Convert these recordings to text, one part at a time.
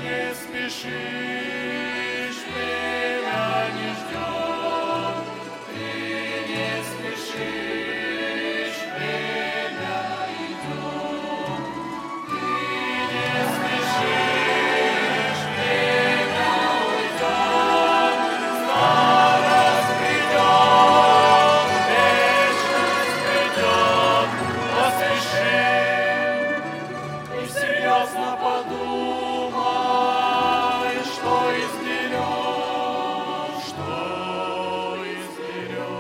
не спешишь, время не ждет. Ты не спешишь, время идет. Ты не спешишь, время уйдет. Старость придет, вечность придет. Поспеши и серьезно подумай, что изберешь, что изберешь.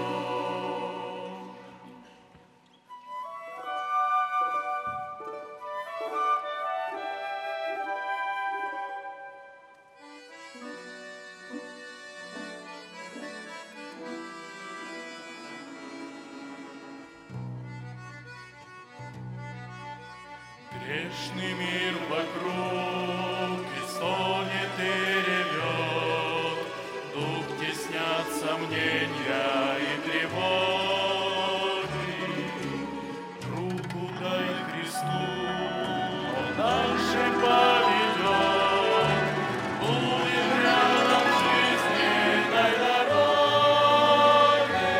Грешный мир вокруг и стонет и ревет, дух теснят сомнения и тревоги. Руку дай Христу, Он дальше поведет, будем рядом в жизненной дороге.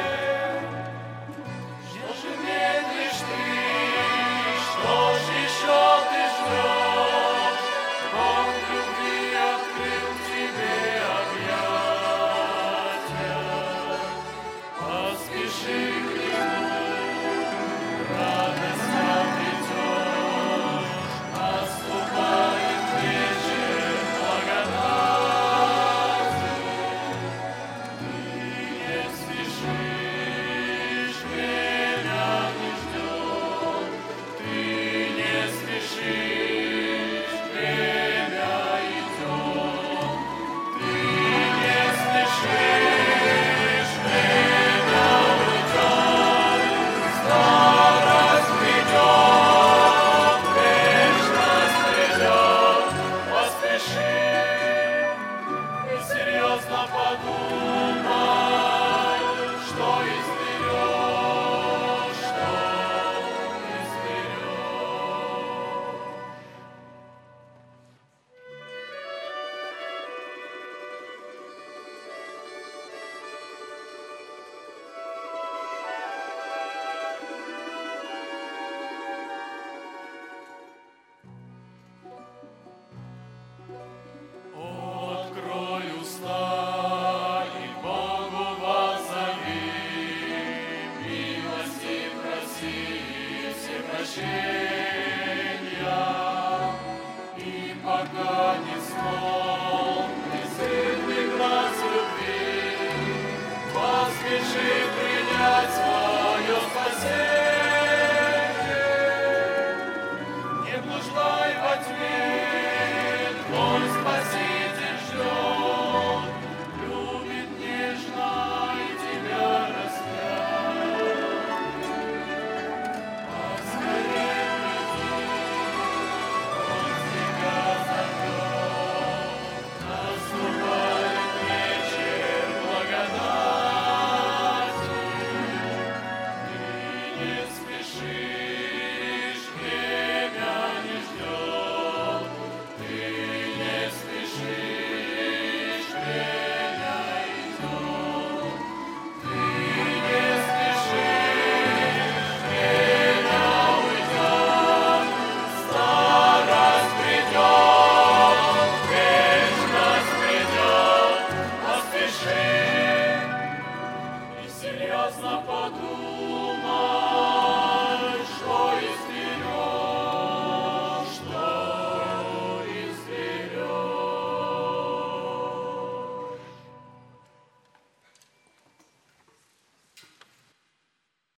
Что же медлишь ты? Что ж еще ты ждешь? Бог любви открыл тебе объятия. Поспеши к Нему, радость обретешь. Наступает вечер благодати. Ты не спешишь, время не ждет. Ты не спешишь, время идет. Ты не спешишь, время уйдет. Старость придет, вечность придет. Поспеши и серьезно подумай, что изберешь, что изберешь. Открой уста и к Богу воззови, милости проси, все прощения